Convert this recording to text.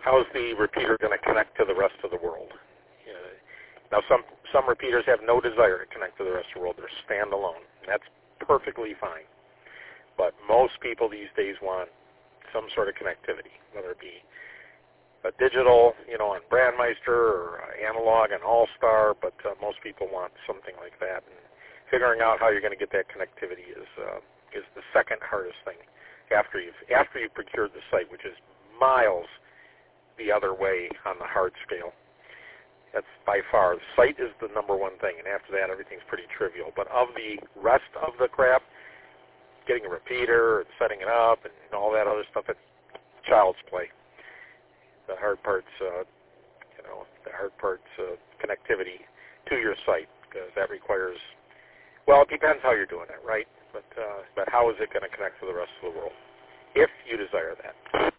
How is the repeater going to connect to the rest of the world? Now, some repeaters have no desire to connect to the rest of the world. They're standalone. That's perfectly fine. But most people these days want some sort of connectivity, whether it be a digital, on Brandmeister, or analog and All-Star, but most people want something like that. And figuring out how you're going to get that connectivity is the second hardest thing after you've procured the site, which is miles the other way on the hard scale. That's by far, the site is the number one thing, and after that, everything's pretty trivial. But of the rest of the crap, getting a repeater and setting it up and all that other stuff, it's child's play. The hard part's, connectivity to your site, because that requires, well, it depends how you're doing it, right? But how is it going to connect to the rest of the world, if you desire that?